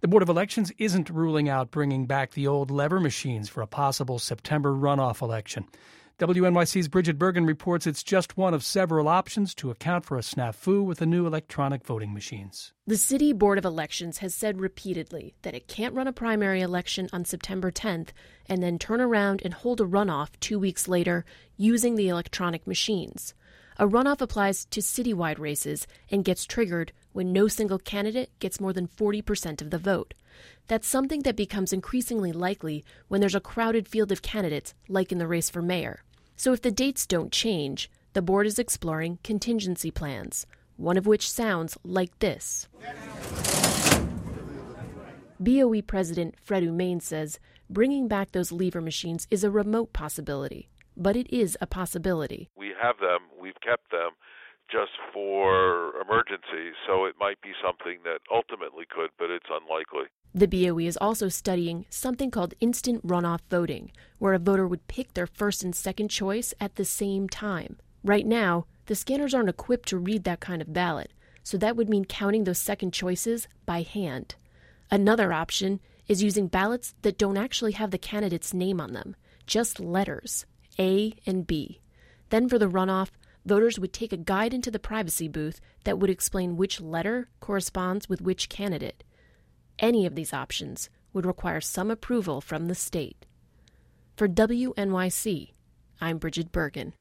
The Board of Elections isn't ruling out bringing back the old lever machines for a possible September runoff election. WNYC's Bridget Bergen reports it's just one of several options to account for a snafu with the new electronic voting machines. The City Board of Elections has said repeatedly that it can't run a primary election on September 10th and then turn around and hold a runoff 2 weeks later using the electronic machines. A runoff applies to citywide races and gets triggered when no single candidate gets more than 40% of the vote. That's something that becomes increasingly likely when there's a crowded field of candidates, like in the race for mayor. So if the dates don't change, the board is exploring contingency plans, one of which sounds like this. BOE President Fred Umain says bringing back those lever machines is a remote possibility, but it is a possibility. We have them, we've kept them just for emergencies, so it might be something that ultimately could, but it's unlikely. The BOE is also studying something called instant runoff voting, where a voter would pick their first and second choice at the same time. Right now, the scanners aren't equipped to read that kind of ballot, so that would mean counting those second choices by hand. Another option is using ballots that don't actually have the candidate's name on them, just letters, A and B. Then for the runoff, voters would take a guide into the privacy booth that would explain which letter corresponds with which candidate. Any of these options would require some approval from the state. For WNYC, I'm Bridget Bergen.